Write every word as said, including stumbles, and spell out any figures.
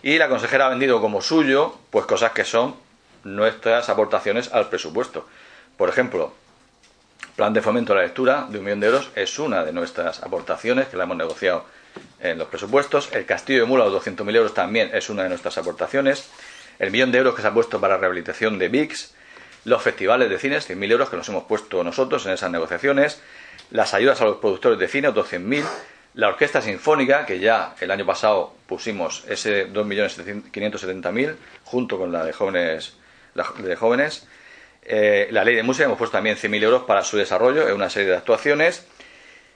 Y la consejera ha vendido como suyo pues cosas que son nuestras aportaciones al presupuesto. Por ejemplo, plan de fomento a la lectura de un millón de euros es una de nuestras aportaciones que la hemos negociado en los presupuestos. El Castillo de Mula, los doscientos mil euros, también es una de nuestras aportaciones. El millón de euros que se ha puesto para rehabilitación de V I X. Los festivales de cines, cien mil euros que nos hemos puesto nosotros en esas negociaciones. Las ayudas a los productores de cine, otros cien mil. La Orquesta Sinfónica, que ya el año pasado pusimos ese dos millones quinientos setenta mil, junto con la de jóvenes. La de jóvenes. Eh, la Ley de Música, hemos puesto también cien mil euros para su desarrollo en una serie de actuaciones.